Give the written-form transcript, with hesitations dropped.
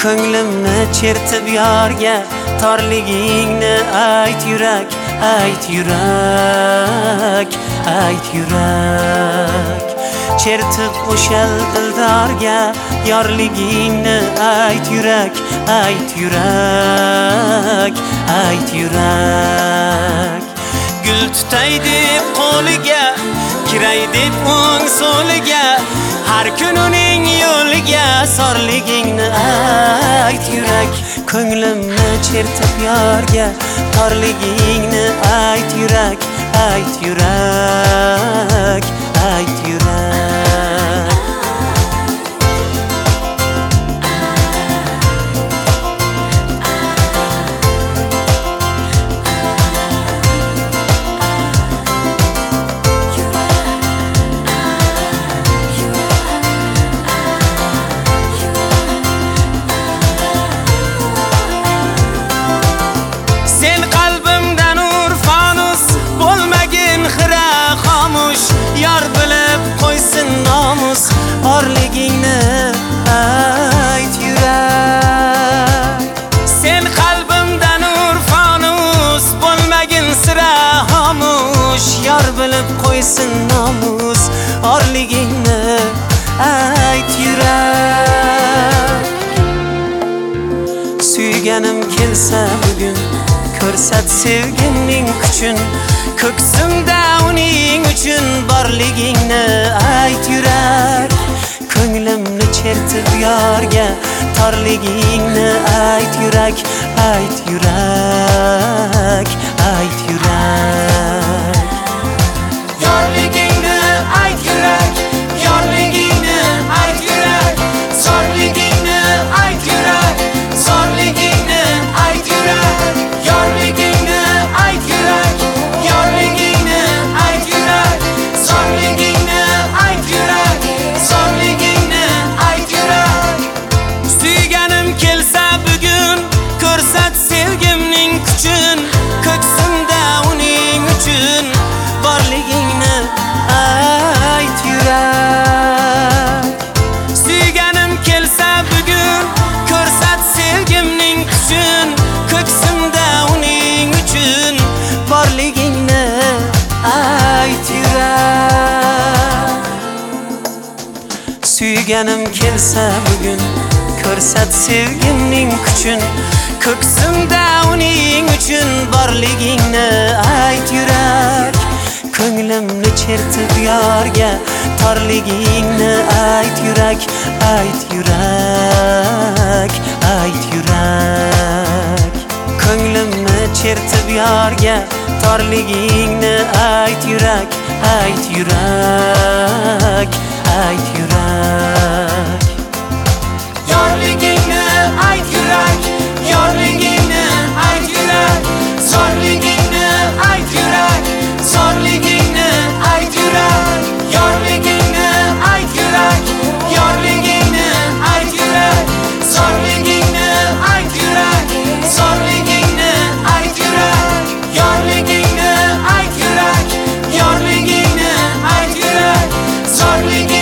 ko'nglimni chertib yorga, torligingni ayt yurak, ayt yurak, ayt yurak. Chertib o'shal dildorga, yorligingni ayt yurak, ayt yurak, ayt yurak. Gul tutay deb qo'liga, kiray deb o'ng so'liga, har kun uning yo'liga sorligingni ayt yurak. Ko'nglimni chertib yorga, torligingni ayt yurak, ayt yurak, ayt yurak. Yar bilib qo'ysin nomus, orligingni ayt yurak. Sen qalbimda nur fanus, bo'lmagin sira xomush. Yar bilib qo'ysin nomus, orligingni ayt yurak. Suyganim kelsa bugun, ko'rsat sevgimning kuchun. Ko'ksimda uning uchun borligingni ayt yurak. Ko'nglimni chertib yorga, torligingni ayt yurak, ayt yurak, ayt yurak. Yorligingni ayt yurak, yorligingni ayt yurak, zorligingni ayt yurak, zorligingni ayt yurak, yorligingni ayt yurak. Ko'rsat sevgimning kuchun, ko'ksimda uning uchun borligingni ayt yurak. Suyganim kelsa bugun, ko'rsat sevgimning kuchun, ko'ksimda uning uchun borligingni ayt yurak. Suyganim kelsa bugun, ko'rsat sevgimning kuchun, ko'ksimda uning uchun borligingni ayt yurak. Ko'nglimni chertib yorga, torligingni ayt yurak, ayt yurak, ayt yurak. Ko'nglimni chertib yorga, torligingni ayt yurak, ayt yurak, ayt yurak. Yorligingni ayt yurak, yorligingni ayt yurak, zorligingni ayt yurak, zorligingni ayt yurak. Yorligingni ayt yurak, yorligingni ayt yurak, zorligingni ayt yurak, zorligingni ayt yurak. Yorligingni ayt yurak, yorligingni ayt yurak, zorligingni